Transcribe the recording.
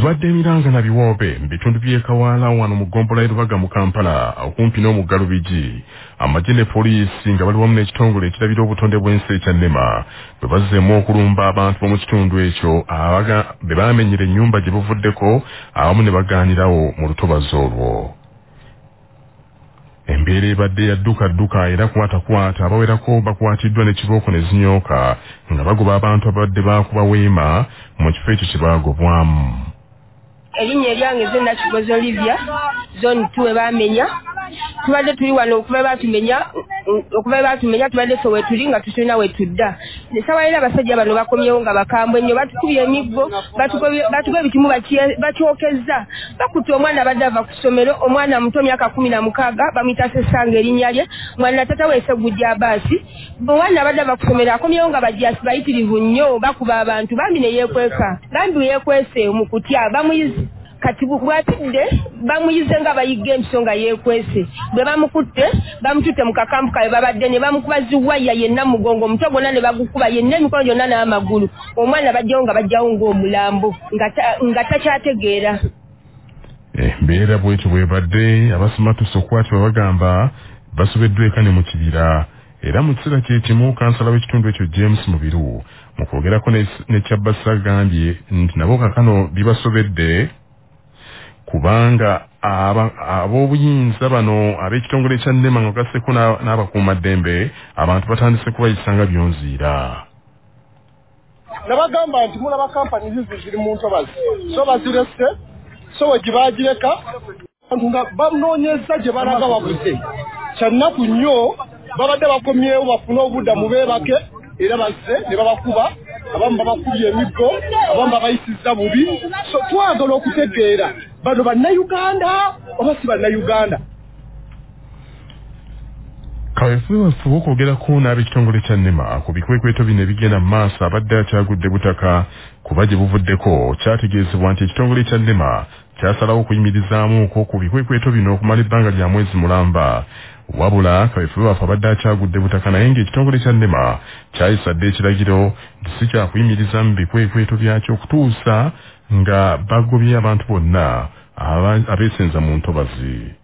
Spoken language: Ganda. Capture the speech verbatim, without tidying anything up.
Gibadde emiranga na biwoobe mbitundu by'ekawala wano mu Gombola Lubaga mu Kampala okumpi n'omugga Lubigi amagye ne poliisi nga bali wamu n'ekitongole ekirabira obutonde bw'ensi ekya NEMA bwe bazzeemu okulumba abantu b'omu kitundu ekyo abaga be baamenyera ennyumba gye buvuddeko awamu ne bagaanirawo mu lutobazi olwo. Embeera ebadde yadduka-dduka era kwata-kwata abawerako bakwatiddwa n'ekibooko ne zinyooka nga bagoba abantu abadde baakuba weema mu kifo ekyo kye baagobwamu. Erinnya eryange Zena Kigozo Olivia zone two ebamenya tubadde tuli wano okuba batumenya okuba batumenya tubadde so wetuli nga tusina wetudda nesabalira abasajja bano bakomyewo nga bakambwe nnyo batukubye emiggo batugwe ebitimu bakyokeza bakutte omwana abadde ava ku ssomero omwana muto myaka kumi na mukaaga bamuyita Sesanga erinnya lye mwana tata weese gujja baasi omwana abadde ava ku ssomero akomyewo nga bajjasi bayitirivu nnyo bakuba abantu bambi ne yeekweka bambi yeekwese mu kutya bamuyizi kati bwatidde bamuyize nga bayigga ensonga yeekwese bwe bamukutte bamututte mu kakampu kawe babadde ne bamukuba ziwaya yenna mugongo omutwe gwonna ne bagukuba yenna emikono gyonna n'amagulu omwana bajjawo nga bajjawo ng'omulambo nga takyategeera. Embeera bwetyo bwebadde abasimatusa okukwatibwa bagamba basobeddwa eka ne mu kibira era mu kiseera kye kimu kansala w'ekitundu ekyo James Mubiru mu kwogerako ne Kyabbasa agambye nti nabo kakano bibasobedde kubanga ab'obuyinza bano ab'ekitongole kya NEMA nga gasseko n'abakuumaddembe abantu batandise kubayisanga byonziira. Nabagamba nti mulaba kampani zizi ziri mu ntobazi so bazirese so wegibagireka abantu nga banoonyeza gye balaga wabuze kyannaku nnyo babadde bakomyewo bafune obudda mu beebake era bazze ne babakuba abamu babakubye emiggo abamu babayisizza bubi so twagala okutegeera bano bannayuganda oba si bannayuganda. Kaweefube bafuba okwogerako n'ab'ekitongole kya NEMA ku bikwekweto bino ebigenda mu maaso abadde akyagudde butaka kuba gye buvuddeko kyategeezebwa nti ekitongole kya NEMA kyasalawo okuyimirizaamuko ku bikwekweto bino okumala ebbanga lya mwezi mulamba. Wabula kaweefube bafu abadde akyagudde butaka naye ng'ekitongole kya NEMA kyayisa dde ekiragiro nti si kyakuyimiriza mu bikwekweto byakyo okutuusa nga bagobye abantu bonna abeesenza mu ntobazi.